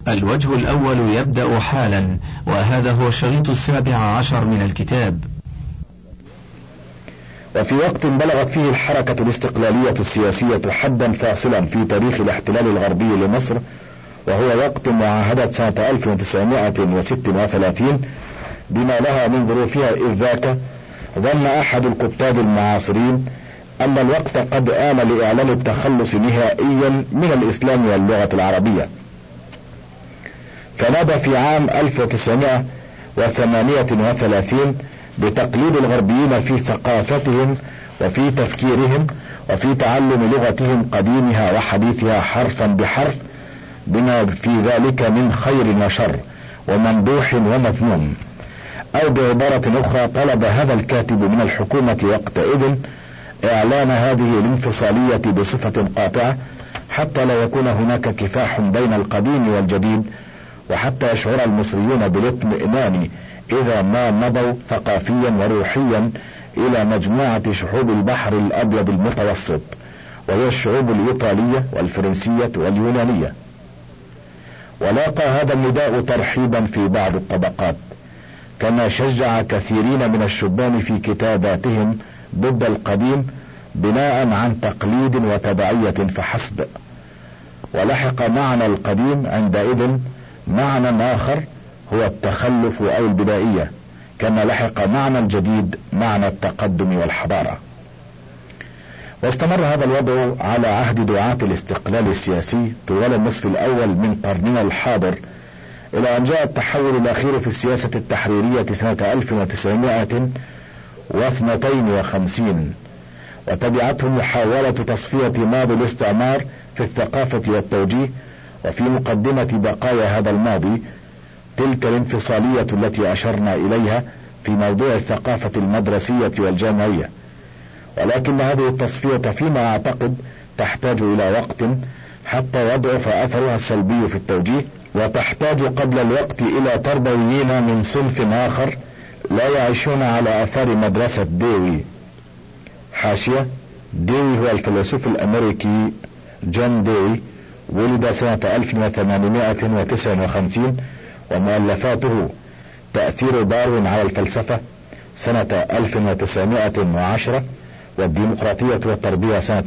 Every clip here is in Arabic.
الوجه الأول يبدأ حالا، وهذا هو الشريط 17 من الكتاب. وفي وقت بلغت فيه الحركة الاستقلالية السياسية حدا فاصلا في تاريخ الاحتلال الغربي لمصر، وهو وقت معاهدة سنة 1936 بما لها من ظروفها إذ ذاك، ظن أحد الكتاب المعاصرين أن الوقت قد آن لإعلان التخلص نهائيا من الإسلام واللغة العربية، فنادى في عام 1938 بتقليد الغربيين في ثقافتهم وفي تفكيرهم وفي تعلم لغتهم قديمها وحديثها حرفا بحرف، بما في ذلك من خير وشر وممدوح ومذموم. أو بعبارة أخرى، طلب هذا الكاتب من الحكومة وقتئذ إعلان هذه الانفصالية بصفة قاطعة، حتى لا يكون هناك كفاح بين القديم والجديد، وحتى يشعر المصريون بالاطمئنان إذا ما مضوا ثقافيا وروحيا إلى مجموعة شعوب البحر الأبيض المتوسط، وهي الشعوب الإيطالية والفرنسية واليونانية. ولاقى هذا النداء ترحيبا في بعض الطبقات، كما شجع كثيرين من الشبان في كتاباتهم ضد القديم بناء عن تقليد وتبعية فحسب. ولحق معنى القديم عندئذ معنى آخر هو التخلف أو البدائية، كما لحق معنى الجديد معنى التقدم والحضارة. واستمر هذا الوضع على عهد دعاة الاستقلال السياسي طوال النصف الأول من قرننا الحاضر، إلى أن جاء التحول الأخير في السياسة التحريرية سنة 1952، وتبعته محاولة تصفية ماضي الاستعمار في الثقافة والتوجيه، وفي مقدمة بقايا هذا الماضي تلك الانفصالية التي أشرنا إليها في موضوع الثقافة المدرسية والجامعية. ولكن هذه التصفية فيما أعتقد تحتاج إلى وقت حتى يضعف أثرها السلبي في التوجيه، وتحتاج قبل الوقت إلى تربويين من صنف آخر لا يعيشون على أثار مدرسة ديوي. حاشية: ديوي هو الفيلسوف الأمريكي جون ديوي، ولد سنة 1859، ومؤلفاته تأثير داروين على الفلسفة سنة 1910، والديمقراطية والتربية سنة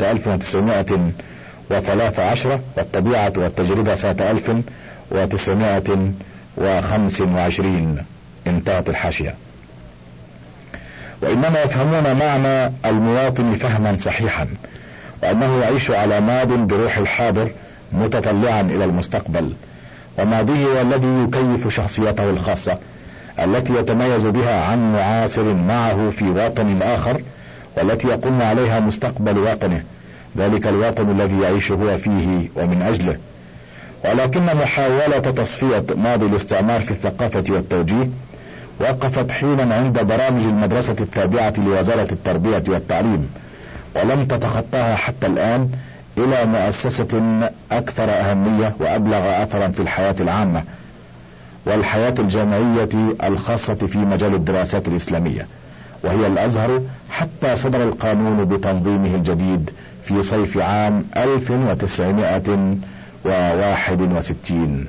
1913، والطبيعة والتجربة سنة 1925. انتهت الحاشية. وإنما يفهمون معنى المواطن فهما صحيحا، وأنه يعيش على ماض بروح الحاضر متطلعا إلى المستقبل، وماضيه هو الذي يكيف شخصيته الخاصة التي يتميز بها عن معاصر معه في وطن آخر، والتي يقوم عليها مستقبل وطنه، ذلك الوطن الذي يعيش هو فيه ومن أجله. ولكن محاولة تصفية ماضي الاستعمار في الثقافة والتوجيه وقفت حينا عند برامج المدرسة التابعة لوزارة التربية والتعليم، ولم تتخطاها حتى الآن إلى مؤسسة أكثر أهمية وأبلغ أثرا في الحياة العامة والحياة الجامعية الخاصة في مجال الدراسات الإسلامية، وهي الأزهر، حتى صدر القانون بتنظيمه الجديد في صيف عام 1961.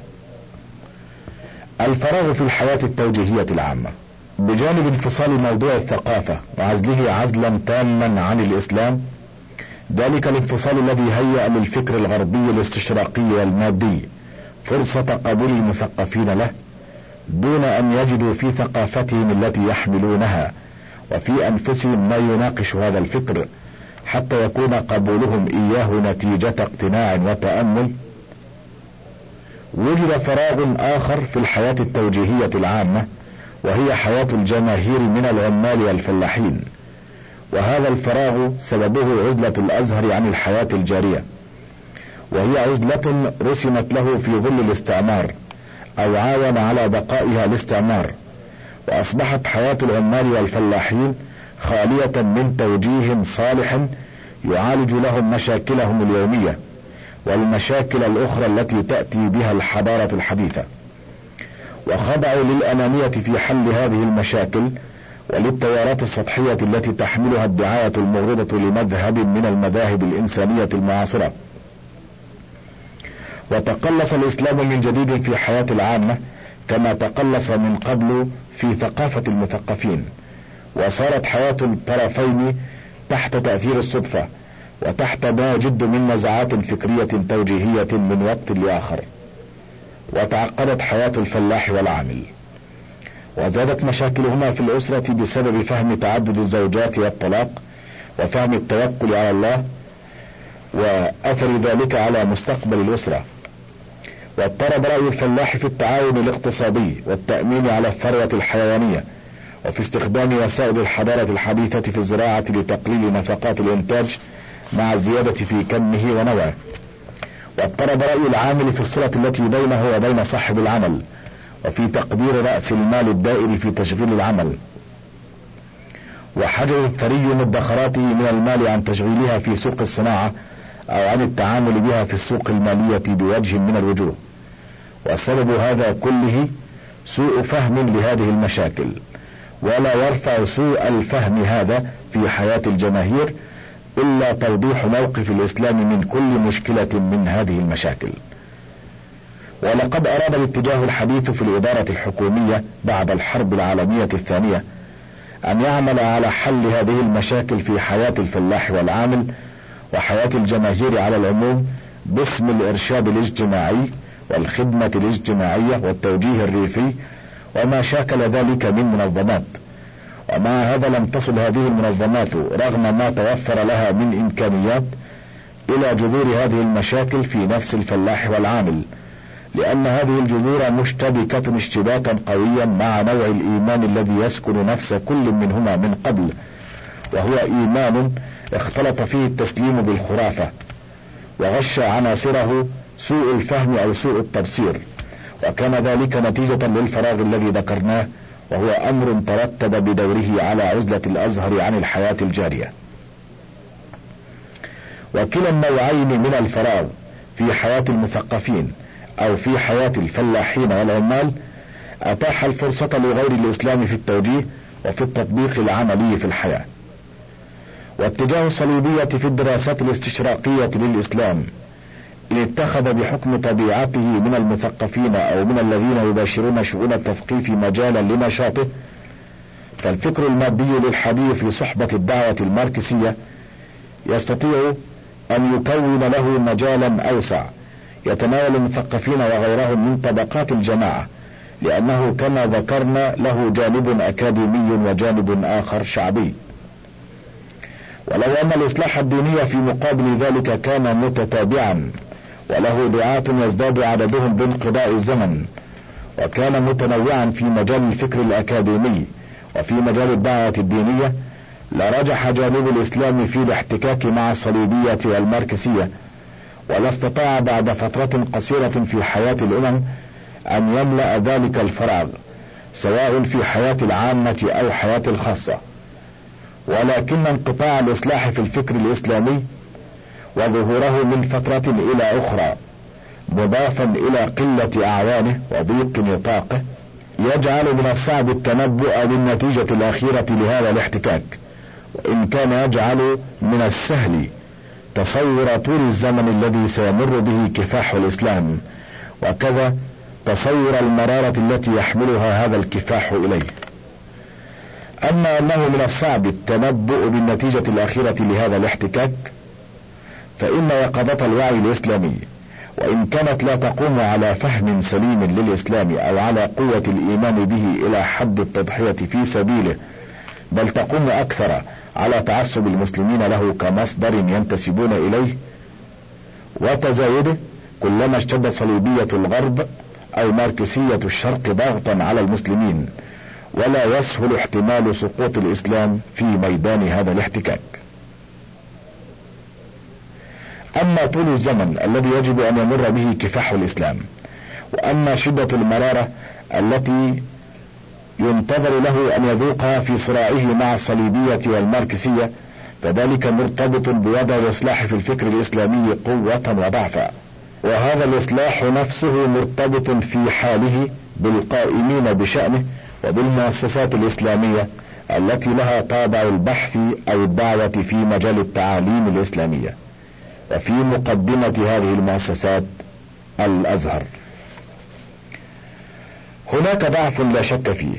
الفراغ في الحياة التوجيهية العامة، بجانب انفصال موضوع الثقافة وعزله عزلا تاما عن الإسلام، ذلك الانفصال الذي هيأ للفكر الغربي الاستشراقي والمادي فرصة قبول المثقفين له، دون أن يجدوا في ثقافتهم التي يحملونها وفي أنفسهم ما يناقش هذا الفكر، حتى يكون قبولهم إياه نتيجة اقتناع وتأمل. وجد فراغ آخر في الحياة التوجيهية العامة، وهي حياة الجماهير من العمال والفلاحين، وهذا الفراغ سببه عزلة الأزهر عن الحياة الجارية، وهي عزلة رسمت له في ظل الاستعمار أو عاون على بقائها الاستعمار، وأصبحت حياة العمال والفلاحين خالية من توجيه صالح يعالج لهم مشاكلهم اليومية والمشاكل الأخرى التي تأتي بها الحضارة الحديثة، وخضعوا للأنانية في حل هذه المشاكل وللتيارات السطحية التي تحملها الدعاية المغرضة لمذهب من المذاهب الإنسانية المعاصرة. وتقلص الإسلام من جديد في حياة العامة كما تقلص من قبل في ثقافة المثقفين، وصارت حياة الطرفين تحت تأثير الصدفة وتحت ما يجد من نزعات فكرية توجيهية من وقت لآخر، وتعقدت حياة الفلاح والعامل، وزادت مشاكلهما في الأسرة بسبب فهم تعدد الزوجات والطلاق وفهم التوكل على الله وأثر ذلك على مستقبل الأسرة. واضطرب رأي الفلاح في التعاون الاقتصادي والتأمين على الثروة الحيوانية وفي استخدام وسائل الحضارة الحديثة في الزراعة لتقليل نفقات الإنتاج مع الزيادة في كمه ونوعه. واضطرب رأي العامل في الصلة التي بينه وبين صاحب العمل وفي تقدير رأس المال الدائر في تشغيل العمل، وحجر الثري مدخراته من المال عن تشغيلها في سوق الصناعة أو عن التعامل بها في السوق المالية بوجه من الوجوه. وسبب هذا كله سوء فهم لهذه المشاكل، ولا يرفع سوء الفهم هذا في حياة الجماهير إلا توضيح موقف الإسلام من كل مشكلة من هذه المشاكل. ولقد أراد الاتجاه الحديث في الإدارة الحكومية بعد الحرب العالمية الثانية أن يعمل على حل هذه المشاكل في حياة الفلاح والعامل وحياة الجماهير على العموم باسم الإرشاد الاجتماعي والخدمة الاجتماعية والتوجيه الريفي وما شاكل ذلك من منظمات. ومع هذا لم تصل هذه المنظمات رغم ما توفر لها من إمكانيات إلى جذور هذه المشاكل في نفس الفلاح والعامل، لأن هذه الجذور مشتبكة اشتباكا قويا مع نوع الإيمان الذي يسكن نفس كل منهما من قبل، وهو إيمان اختلط فيه التسليم بالخرافة وغش عناصره سوء الفهم أو سوء التبصير، وكان ذلك نتيجة للفراغ الذي ذكرناه، وهو أمر ترتب بدوره على عزلة الأزهر عن الحياة الجارية. وكلا النوعين من الفراغ في حياة المثقفين أو في حياة الفلاحين والعمال أتاح الفرصة لغير الإسلام في التوجيه وفي التطبيق العملي في الحياة. واتجاه الصليبية في الدراسات الاستشراقية للإسلام إن اتخذ بحكم طبيعته من المثقفين أو من الذين يباشرون شؤون التثقيف مجالا لنشاطه، فالفكر المادي للحديث في صحبة الدعوة الماركسية يستطيع أن يكون له مجالا أوسع يتناول المثقفين وغيرهم من طبقات الجماعة، لأنه كما ذكرنا له جانب أكاديمي وجانب آخر شعبي. ولو أن الإصلاح الديني في مقابل ذلك كان متتابعا وله دعاة يزداد عددهم بانقضاء الزمن، وكان متنوعا في مجال الفكر الأكاديمي وفي مجال الدعوة الدينية، لرجح جانب الإسلام في الاحتكاك مع الصليبية والماركسية، ولا استطاع بعد فترة قصيرة في حياة الأمم أن يملأ ذلك الفراغ سواء في حياة العامة أو حياة الخاصة. ولكن انقطاع الإصلاح في الفكر الإسلامي وظهوره من فترة إلى أخرى مضافا إلى قلة أعوانه وضيق نطاقه يجعل من الصعب التنبؤ بالنتيجة الأخيرة لهذا الاحتكاك، وإن كان يجعل من السهل تصور طول الزمن الذي سيمر به كفاح الإسلام، وكذا تصور المرارة التي يحملها هذا الكفاح إليه. أما أنه من الصعب التنبؤ بالنتيجة الأخيرة لهذا الاحتكاك، فإن يقظة الوعي الإسلامي وإن كانت لا تقوم على فهم سليم للإسلام أو على قوة الإيمان به إلى حد التضحية في سبيله، بل تقوم أكثر على تعصب المسلمين له كمصدر ينتسبون إليه وتزايده، كلما اشتد صليبية الغرب أو ماركسية الشرق ضغطا على المسلمين، ولا يسهل احتمال سقوط الإسلام في ميدان هذا الاحتكاك. أما طول الزمن الذي يجب أن يمر به كفاح الإسلام، وأما شدة المرارة التي ينتظر له أن يذوقها في صراعه مع الصليبية والماركسية، فذلك مرتبط بوضع الإصلاح في الفكر الإسلامي قوة وضعفا، وهذا الإصلاح نفسه مرتبط في حاله بالقائمين بشأنه وبالمؤسسات الإسلامية التي لها طابع البحث أو الدعوة في مجال التعاليم الإسلامية. وفي مقدمة هذه المؤسسات الأزهر. هناك ضعف لا شك فيه،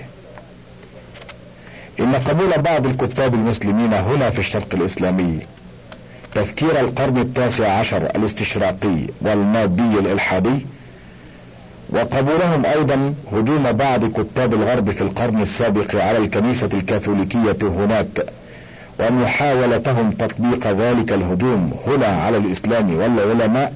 إن قبول بعض الكتاب المسلمين هنا في الشرق الإسلامي تفكير القرن ال19 الاستشراقي والمادي الإلحادي، وقبولهم أيضا هجوم بعض كتاب الغرب في القرن السابق على الكنيسة الكاثوليكية هناك، ومحاولتهم تطبيق ذلك الهجوم هنا على الإسلام والعلماء،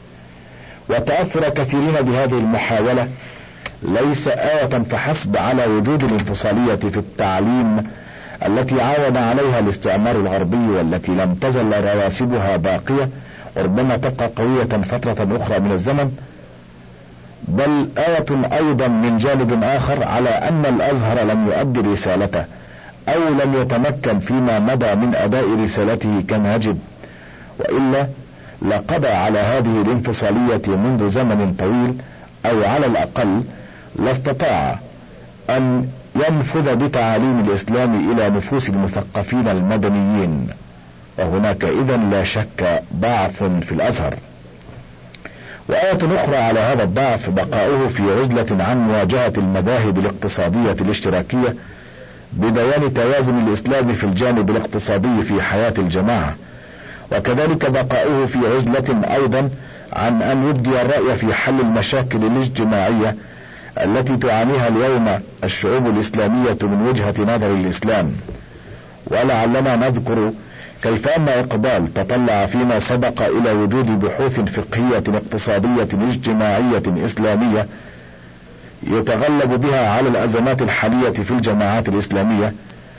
وتأثر كثيرين بهذه المحاولة ليس آية فحسب على وجود الانفصالية في التعليم التي عاون عليها الاستعمار الغربي، والتي لم تزل رواسبها باقية وربما تبقى قوية فترة أخرى من الزمن، بل آية أيضا من جانب آخر على أن الأزهر لم يؤدي رسالته أو لم يتمكن فيما مدى من أداء رسالته كما يجب، وإلا لقضى على هذه الانفصالية منذ زمن طويل، أو على الأقل لاستطاع أن ينفذ بتعاليم الإسلام إلى نفوس المثقفين المدنيين. وهناك إذن لا شك ضعف في الأزهر. وآية أخرى على هذا الضعف بقاؤه في عزلة عن مواجهة المذاهب الاقتصادية الاشتراكية ببيان توازن الإسلام في الجانب الاقتصادي في حياة الجماعة، وكذلك بقاؤه في عزلة أيضا عن أن يبدي الرأي في حل المشاكل الاجتماعية التي تعانيها اليوم الشعوب الإسلامية من وجهة نظر الإسلام. ولعلنا نذكر كيف أن إقبال تطلع فيما سبق إلى وجود بحوث فقهية اقتصادية اجتماعية إسلامية يتغلب بها على الأزمات الحالية في الجماعات الإسلامية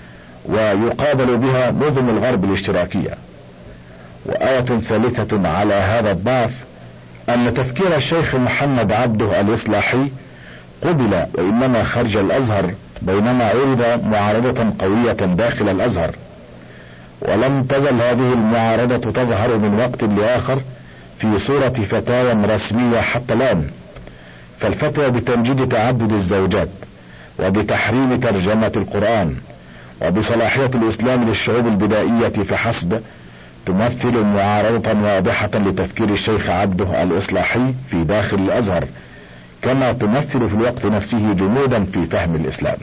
ويقابل بها نظم الغرب الاشتراكية. وآية ثالثة على هذا الضعف أن تفكير الشيخ محمد عبده الإصلاحي قبل وإنما خرج الأزهر، بينما عرض معارضة قوية داخل الأزهر، ولم تزل هذه المعارضة تظهر من وقت لآخر في صورة فتاوى رسمية حتى الآن. فالفتوى بتمجيد تعدد الزوجات، وبتحريم ترجمة القرآن، وبصلاحية الإسلام للشعوب البدائية فحسب تمثل معارضة واضحة لتفكير الشيخ عبده الإصلاحي في داخل الأزهر، كما تمثل في الوقت نفسه جمودا في فهم الإسلام.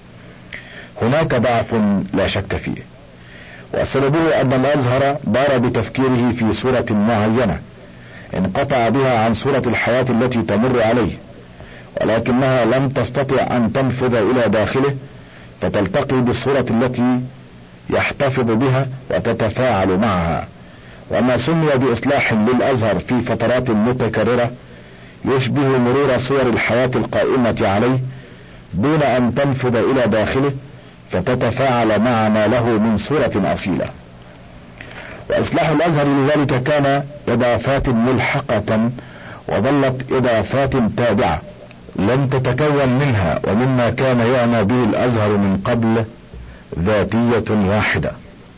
هناك ضعف لا شك فيه، وسببه أن الأزهر دار بتفكيره في صورة معينة انقطع بها عن صورة الحياة التي تمر عليه، ولكنها لم تستطع أن تنفذ إلى داخله فتلتقي بالصورة التي يحتفظ بها وتتفاعل معها. وما سمي بإصلاح للأزهر في فترات متكررة يشبه مرور صور الحياة القائمة عليه دون أن تنفذ إلى داخله فتتفاعل مع ما له من صورة أصيلة. وإصلاح الأزهر لذلك كان إضافات ملحقة، وظلت إضافات تابعة لم تتكون منها ومما كان يعنى به الأزهر من قبل ذاتية واحدة.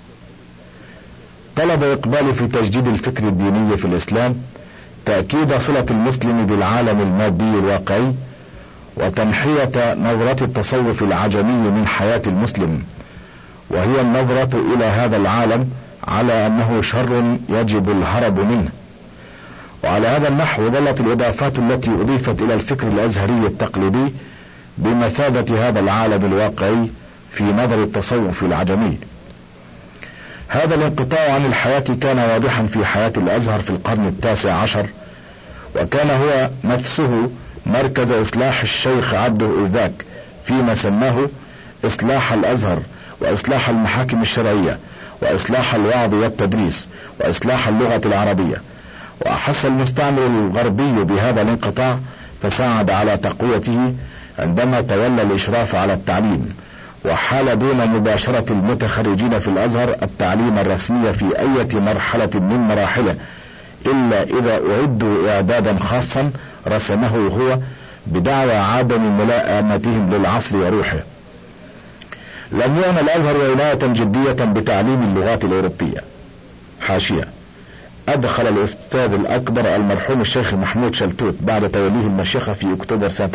طلب إقبال في تجديد الفكر الديني في الإسلام تأكيد صلة المسلم بالعالم المادي الواقعي، وتنحية نظرة التصوف العجمي من حياة المسلم، وهي النظرة إلى هذا العالم على أنه شر يجب الهرب منه. وعلى هذا النحو ظلت الإضافات التي أضيفت إلى الفكر الأزهري التقليدي بمثابة هذا العالم الواقعي في نظر التصوف العجمي. هذا الانقطاع عن الحياة كان واضحا في حياة الأزهر في القرن ال19، وكان هو نفسه مركز إصلاح الشيخ عبده إذاك فيما سماه إصلاح الأزهر، وإصلاح المحاكم الشرعية، وإصلاح الوعظ والتدريس، وإصلاح اللغة العربية. وأحس المستعمر الغربي بهذا الانقطاع فساعد على تقويته عندما تولى الإشراف على التعليم، وحال دون مباشرة المتخرجين في الأزهر التعليم الرسمي في أي مرحلة من مراحله، إلا إذا أعدوا إعدادا خاصا رسمه هو بدعوى عدم ملائمتهم للعصر وروحه. لم يعنى الأزهر عناية جدية بتعليم اللغات الأوروبية. حاشية: أدخل الأستاذ الأكبر المرحوم الشيخ محمود شلتوت بعد توليه المشيخة في أكتوبر سنة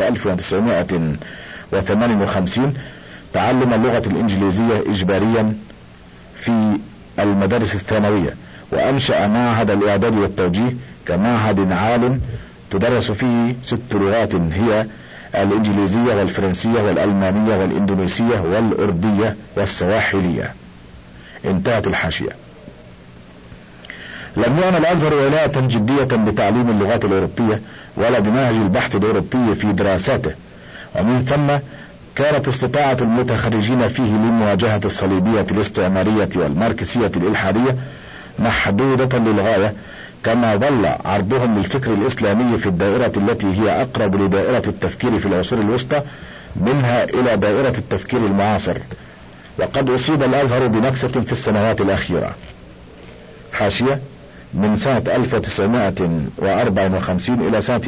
1958 تعلم اللغة الإنجليزية إجباريا في المدارس الثانوية، وأنشأ معهد الإعداد والتوجيه كمعهد عال تدرس فيه 6 لغات هي الإنجليزية والفرنسية والألمانية والإندونيسية والأردية والسواحلية. انتهت الحاشية. لم يعمل الأزهر ولاية جدية بتعليم اللغات الأوروبية ولا بمنهج البحث الأوروبي في دراساته، ومن ثم كانت استطاعة المتخرجين فيه لمواجهة الصليبية الاستعمارية والماركسية الإلحادية محدودة للغاية، كما ظل عرضهم للفكر الإسلامي في الدائرة التي هي أقرب لدائرة التفكير في العصور الوسطى منها إلى دائرة التفكير المعاصر. وقد أصيب الأزهر بنكسة في السنوات الأخيرة. حاشية: من سنة 1954 إلى سنة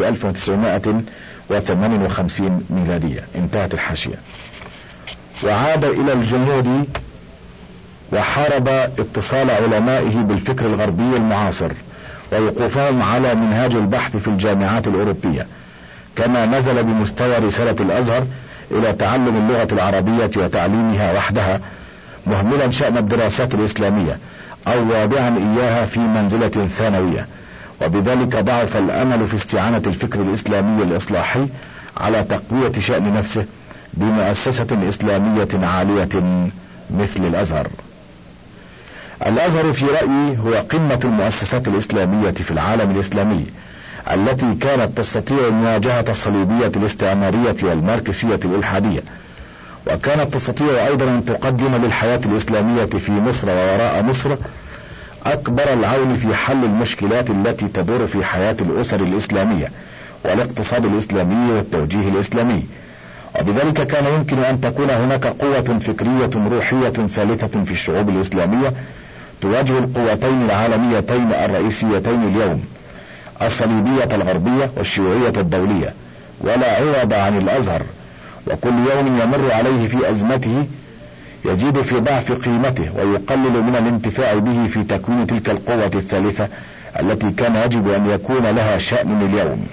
1958 ميلادية. انتهت الحاشية. وعاد إلى الجمود وحارب اتصال علمائه بالفكر الغربي المعاصر ووقوفهم على منهاج البحث في الجامعات الأوروبية، كما نزل بمستوى رسالة الأزهر إلى تعلم اللغة العربية وتعليمها وحدها، مهملا شأن الدراسات الإسلامية أو واضعا إياها في منزلة ثانوية، وبذلك ضعف الأمل في استعانة الفكر الإسلامي الإصلاحي على تقوية شأن نفسه بمؤسسة إسلامية عالية مثل الأزهر. الأزهر في رأيي هو قمة المؤسسات الإسلامية في العالم الإسلامي، التي كانت تستطيع مواجهة الصليبية الاستعمارية والماركسية الإلحادية، وكانت تستطيع أيضا أن تقدم للحياة الإسلامية في مصر ووراء مصر أكبر العون في حل المشكلات التي تدور في حياة الأسر الإسلامية والاقتصاد الإسلامي والتوجيه الإسلامي. وبذلك كان يمكن أن تكون هناك قوة فكرية روحية ثالثة في الشعوب الإسلامية تواجه القوتين العالميتين الرئيسيتين اليوم، الصليبية الغربية والشيوعية الدولية، ولا عوض عن الأزهر، وكل يوم يمر عليه في أزمته يزيد في ضعف قيمته ويقلل من الانتفاع به في تكوين تلك القوة الثالثة التي كان يجب أن يكون لها شأن اليوم.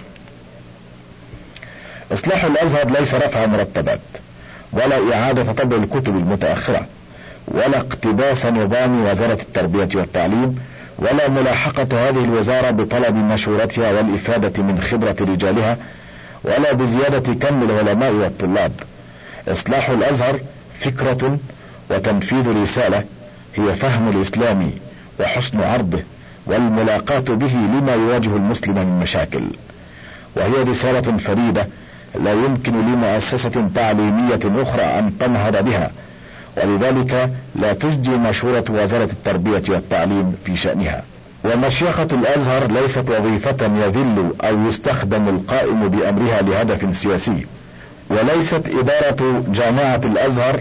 إصلاح الأزهر ليس رفع مرتبات ولا إعادة طبع الكتب المتأخرة ولا اقتباس نظام وزارة التربية والتعليم ولا ملاحقة هذه الوزارة بطلب مشورتها والإفادة من خبرة رجالها ولا بزيادة كم العلماء والطلاب. إصلاح الأزهر فكرة وتنفيذ رسالة، هي فهم الإسلام وحسن عرضه والملاقاة به لما يواجه المسلم من مشاكل، وهي رسالة فريدة لا يمكن لمؤسسة تعليمية أخرى أن تنهض بها، ولذلك لا تجدي مشورة وزارة التربية والتعليم في شأنها. ومشيخة الأزهر ليست وظيفة يذل أو يستخدم القائم بأمرها لهدف سياسي، وليست إدارة جامعة الأزهر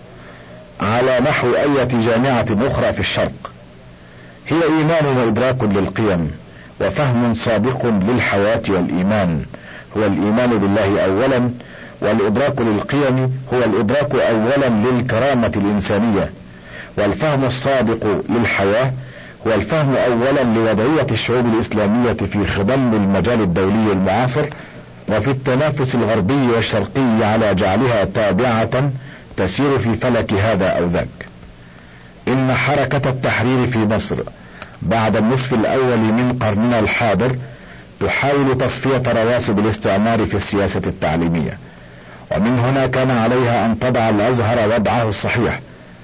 على نحو أي جامعة أخرى في الشرق. هي إيمان وإدراك للقيم وفهم صادق للحياة، والإيمان هو الإيمان بالله أولا، والإدراك للقيم هو الإدراك أولا للكرامة الإنسانية، والفهم الصادق للحياة هو الفهم أولا لوضعية الشعوب الإسلامية في خضم المجال الدولي المعاصر وفي التنافس الغربي والشرقي على جعلها تابعة تسير في فلك هذا أو ذاك. إن حركة التحرير في مصر بعد النصف الأول من قرننا الحاضر تحاول تصفية رواسب الاستعمار في السياسة التعليمية، ومن هنا كان عليها أن تضع الأزهر وضعه الصحيح،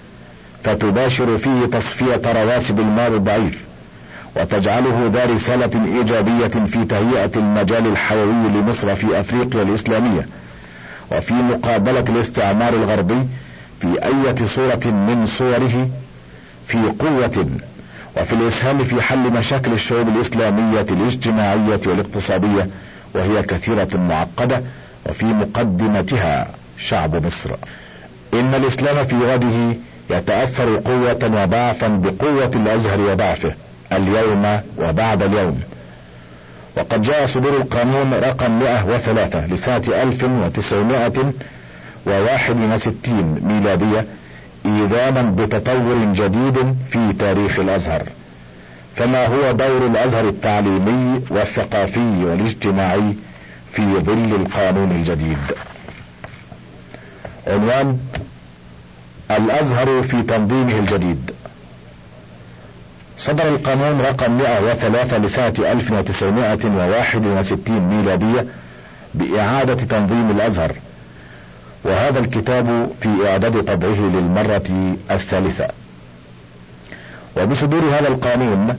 فتباشر فيه تصفية رواسب المال الضعيف وتجعله ذا رسالة إيجابية في تهيئة المجال الحيوي لمصر في أفريقيا الإسلامية وفي مقابلة الاستعمار الغربي في أي صورة من صوره، في قوة وفي الإسهام في حل مشاكل الشعوب الإسلامية الاجتماعية والاقتصادية، وهي كثيرة معقدة، وفي مقدمتها شعب مصر. إن الإسلام في غده يتأثر قوة وضعفا بقوة الأزهر وضعفه اليوم وبعد اليوم. وقد جاء صدور القانون رقم 103 لسنة 1961 ميلادية إيذانا بتطور جديد في تاريخ الأزهر. فما هو دور الأزهر التعليمي والثقافي والاجتماعي في ظل القانون الجديد؟ عنوان: الأزهر في تنظيمه الجديد. صدر القانون رقم 103 لسنة 1961 ميلادية بإعادة تنظيم الأزهر، وهذا الكتاب في إعداد طبعه للمرة الثالثة. وبصدور هذا القانون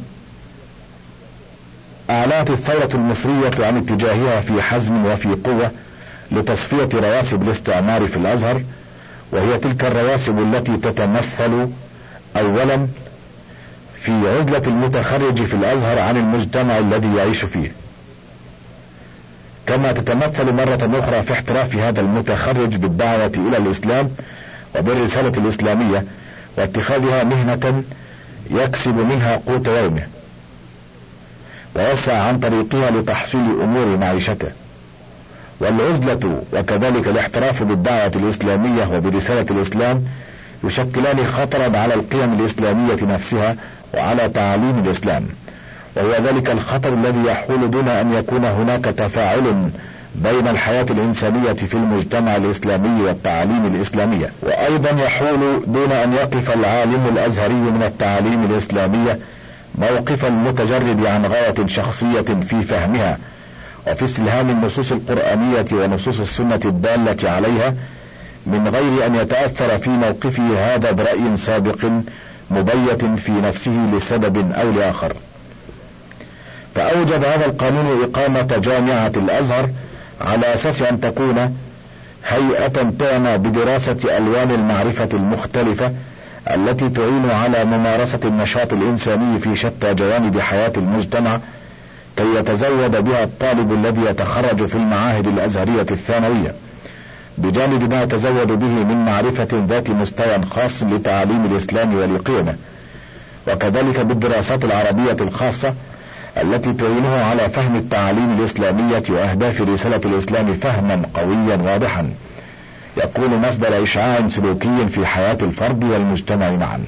أعلنت الثورة المصرية عن اتجاهها في حزم وفي قوة لتصفية رواسب الاستعمار في الأزهر، وهي تلك الرواسب التي تتمثل أولا في عزلة المتخرج في الأزهر عن المجتمع الذي يعيش فيه، كما تتمثل مرة أخرى في احتراف هذا المتخرج بالدعوة إلى الإسلام وبالرسالة الإسلامية واتخاذها مهنة يكسب منها قوت يومه ويسعى عن طريقها لتحصيل أمور معيشته. والعزلة وكذلك الاحتراف بالدعوة الإسلامية وبرسالة الإسلام يشكلان خطرا على القيم الإسلامية نفسها وعلى تعاليم الإسلام، وهو ذلك الخطر الذي يحول دون أن يكون هناك تفاعل بين الحياة الإنسانية في المجتمع الإسلامي والتعاليم الإسلامية، وأيضا يحول دون أن يقف العالم الأزهري من التعاليم الإسلامية موقف المتجرد عن غاية شخصية في فهمها وفي استلهام النصوص القرآنية ونصوص السنة الدالة عليها، من غير أن يتأثر في موقفه هذا برأي سابق مبيت في نفسه لسبب أو لآخر. فأوجب هذا القانون إقامة جامعة الأزهر على أساس أن تكون هيئة تعنى بدراسة ألوان المعرفة المختلفة التي تعين على ممارسة النشاط الإنساني في شتى جوانب حياة المجتمع، كي يتزود بها الطالب الذي يتخرج في المعاهد الأزهرية الثانوية، بجانب ما يتزود به من معرفة ذات مستوى خاص لتعاليم الإسلام ولقيمه، وكذلك بالدراسات العربية الخاصة التي تعينه على فهم التعاليم الإسلامية وأهداف رسالة الإسلام فهما قويا واضحا يكون مصدر إشعاع سلوكي في حياة الفرد والمجتمع معا.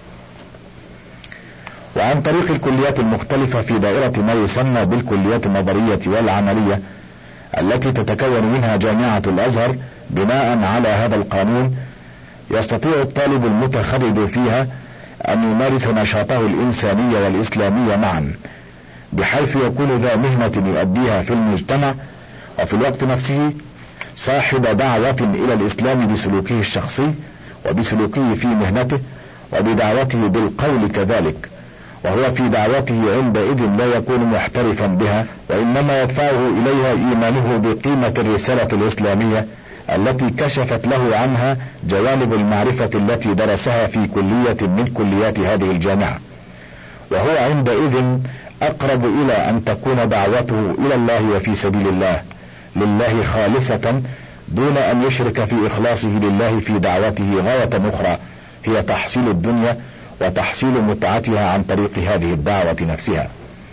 وعن طريق الكليات المختلفة في دائرة ما يسمى بالكليات النظرية والعملية التي تتكون منها جامعة الأزهر بناء على هذا القانون، يستطيع الطالب المتخرج فيها أن يمارس نشاطه الإنساني والإسلامي معا، بحيث يكون ذا مهنة يؤديها في المجتمع وفي الوقت نفسه صاحب دعوة إلى الإسلام بسلوكه الشخصي وبسلوكه في مهنته وبدعوته بالقول كذلك، وهو في دعوته عندئذ لا يكون محترفا بها، وإنما يدفعه إليها إيمانه بقيمة الرسالة الإسلامية التي كشفت له عنها جوانب المعرفة التي درسها في كلية من كليات هذه الجامعة، وهو عندئذ أقرب إلى أن تكون دعوته إلى الله وفي سبيل الله لله خالصة، دون أن يشرك في إخلاصه لله في دعوته غاية أخرى هي تحصيل الدنيا وتحصيل متعتها عن طريق هذه الدعوة نفسها.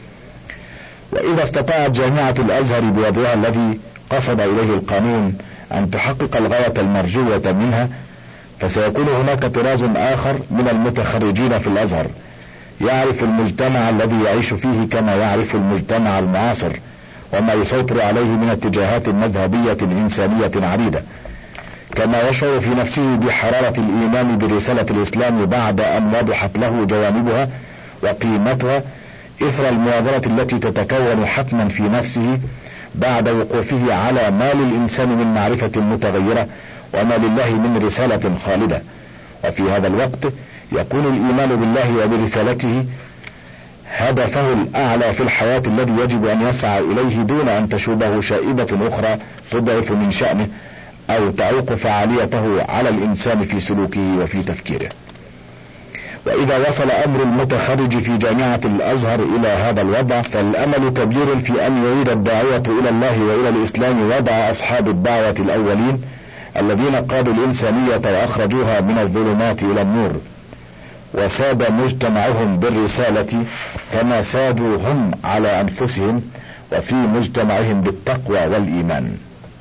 وإذا استطاعت جامعة الأزهر بوضعها الذي قصد إليه القانون أن تحقق الغاية المرجوة منها، فسيكون هناك طراز آخر من المتخرجين في الأزهر يعرف المجتمع الذي يعيش فيه كما يعرف المجتمع المعاصر وما يسيطر عليه من اتجاهات مذهبية إنسانية عديدة، كما يشعر في نفسه بحرارة الإيمان برسالة الإسلام بعد أن وضحت له جوانبها وقيمتها إثر الموازنة التي تتكون حتما في نفسه بعد وقوفه على ما للإنسان من معرفة متغيرة وما لله من رسالة خالدة. وفي هذا الوقت يكون الإيمان بالله وبرسالته هدفه الأعلى في الحياة الذي يجب أن يسعى إليه دون أن تشوبه شائبة أخرى تضعف من شأنه أو تعوق فعاليته على الإنسان في سلوكه وفي تفكيره. وإذا وصل أمر المتخرج في جامعة الأزهر إلى هذا الوضع، فالأمل كبير في أن يعيد الداعية إلى الله وإلى الإسلام وضع أصحاب الدعوة الأولين الذين قادوا الإنسانية وأخرجوها من الظلمات إلى النور، وساد مجتمعهم بالرسالة كما سادوا هم على أنفسهم وفي مجتمعهم بالتقوى والإيمان.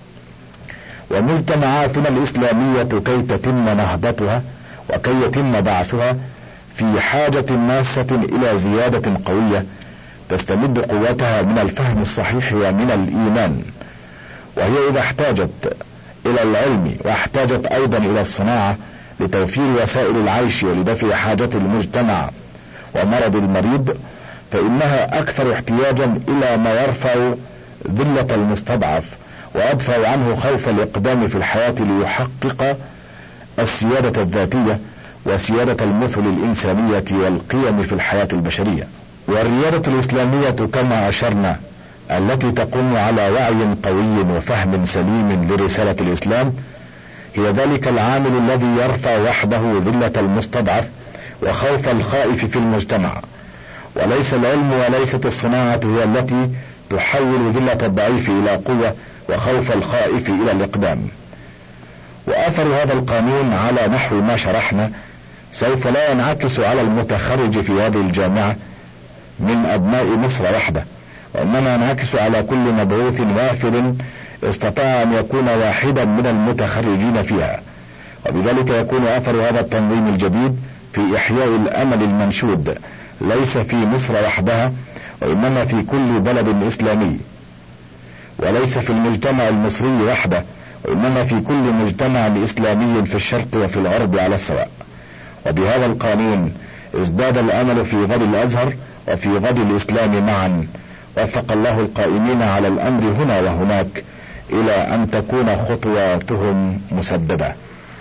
ومجتمعاتنا الإسلامية كي تتم نهضتها وكي يتم بعثها في حاجة ماسة إلى زيادة قوية تستمد قوتها من الفهم الصحيح ومن الإيمان، وهي إذا احتاجت إلى العلم واحتاجت أيضا إلى الصناعة لتوفير وسائل العيش ولدفع حاجة المجتمع ومرض المريض، فإنها أكثر احتياجا إلى ما يرفع ذلة المستضعف ويدفع عنه خوف الإقدام في الحياة ليحقق السيادة الذاتية وسيادة المثل الإنسانية والقيم في الحياة البشرية. والريادة الإسلامية كما أشرنا التي تقوم على وعي قوي وفهم سليم لرسالة الإسلام هي ذلك العامل الذي يرفع وحده ذلة المستضعف وخوف الخائف في المجتمع، وليس العلم وليست الصناعة هي التي تحول ذلة الضعيف إلى قوة وخوف الخائف إلى الإقدام. وأثر هذا القانون على نحو ما شرحنا سوف لا ينعكس على المتخرج في هذه الجامعة من أبناء مصر وحده، وإنما ينعكس على كل مبعوث وافد استطاع أن يكون واحدا من المتخرجين فيها، وبذلك يكون أثر هذا التنظيم الجديد في إحياء الأمل المنشود ليس في مصر وحدها وإنما في كل بلد إسلامي، وليس في المجتمع المصري وحده وإنما في كل مجتمع إسلامي في الشرق وفي الغرب على السواء. وبهذا القانون ازداد الأمل في غد الأزهر وفي غد الإسلام معا، وفق الله القائمين على الأمر هنا وهناك إلى أن تكون خطواتهم مسددة.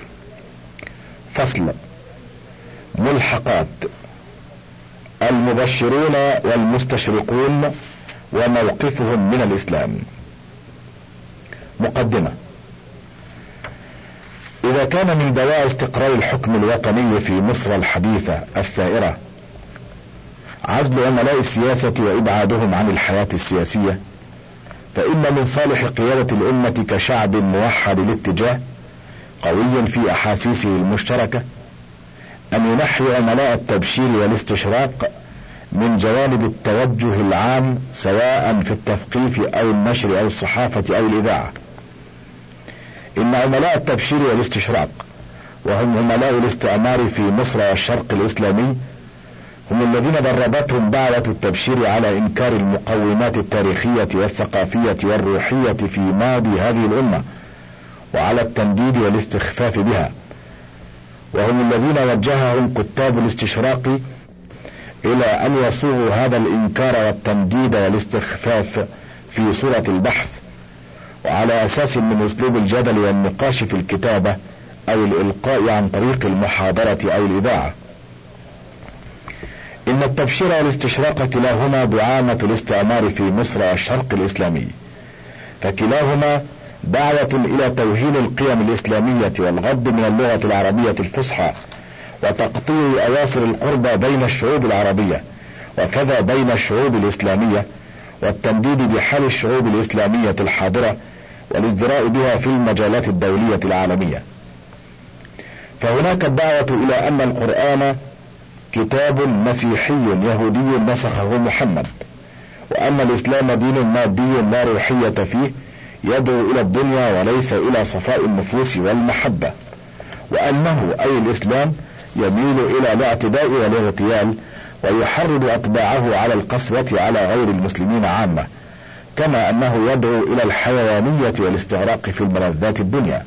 فصل. ملحقات المبشرون والمستشرقون وموقفهم من الإسلام. مقدمة. إذا كان من دواعي استقرار الحكم الوطني في مصر الحديثة الثائرة عزل عملاء السياسة وإبعادهم عن الحياة السياسية، فإن من صالح قيادة الأمة كشعب موحد الاتجاه قوي في أحاسيسه المشتركة أن ينحي عملاء التبشير والاستشراق من جوانب التوجه العام سواء في التثقيف أو النشر أو الصحافة أو الإذاعة. إن عملاء التبشير والاستشراق وهم عملاء الاستعمار في مصر والشرق الإسلامي هم الذين دربتهم دعوة التبشير على إنكار المقومات التاريخية والثقافية والروحية في ماضي هذه الأمة وعلى التنديد والاستخفاف بها، وهم الذين وجههم كتاب الاستشراق إلى أن يصوغوا هذا الإنكار والتنديد والاستخفاف في صورة البحث وعلى أساس من أسلوب الجدل والنقاش في الكتابة أو الإلقاء عن طريق المحاضرة أو الإذاعة. إن التبشير والاستشراق كلاهما دعامة الاستعمار في مصر والشرق الإسلامي، فكلاهما دعوة إلى توهين القيم الإسلامية والغض من اللغة العربية الفصحى وتقطيع أواصر القربى بين الشعوب العربية وكذا بين الشعوب الإسلامية، والتنديد بحال الشعوب الإسلامية الحاضرة والازدراء بها في المجالات الدولية العالمية. فهناك الدعوة إلى أن القرآن كتاب مسيحي يهودي نسخه محمد، وأن الإسلام دين مادي لا روحية فيه يدعو إلى الدنيا وليس إلى صفاء النفوس والمحبة، وأنه أي الإسلام يميل إلى الاعتداء والاغتيال ويحرض أتباعه على القسوة على غير المسلمين عامة، كما أنه يدعو إلى الحيوانية والاستغراق في الملذات الدنيا.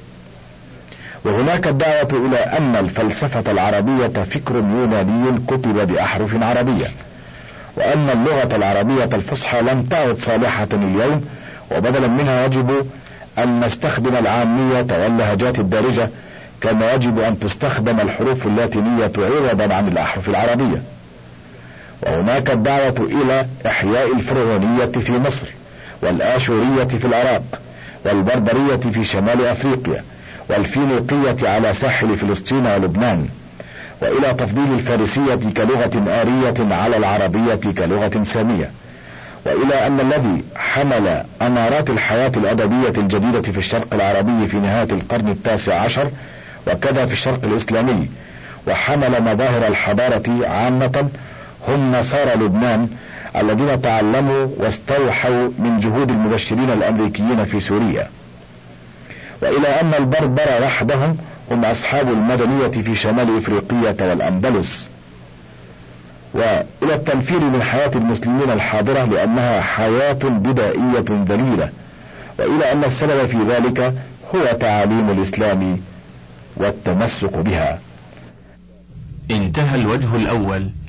وهناك الدعوة إلى أن الفلسفة العربية فكر يوناني كتب بأحرف عربية، وأن اللغة العربية الفصحى لم تعد صالحة اليوم، وبدلا منها يجب أن نستخدم العامية واللهجات الدارجة، كما يجب أن تستخدم الحروف اللاتينية عوضا عن الأحرف العربية. وهناك الدعوة إلى إحياء الفرعونية في مصر والآشورية في العراق والبربرية في شمال أفريقيا والفينيقية على ساحل فلسطين ولبنان، وإلى تفضيل الفارسية كلغة آرية على العربية كلغة سامية، وإلى أن الذي حمل أمارات الحياة الأدبية الجديدة في الشرق العربي في نهاية القرن 19 وكذا في الشرق الإسلامي وحمل مظاهر الحضارة عامة هم نصارى لبنان الذين تعلموا واستوحوا من جهود المبشرين الأمريكيين في سوريا، وإلى أن البربر وحدهم هم أصحاب المدنية في شمال إفريقية والأندلس، وإلى التنفير من حياة المسلمين الحاضرة لأنها حياة بدائية ذليلة، وإلى أن السبب في ذلك هو تعاليم الإسلام والتمسك بها. انتهى الوجه الأول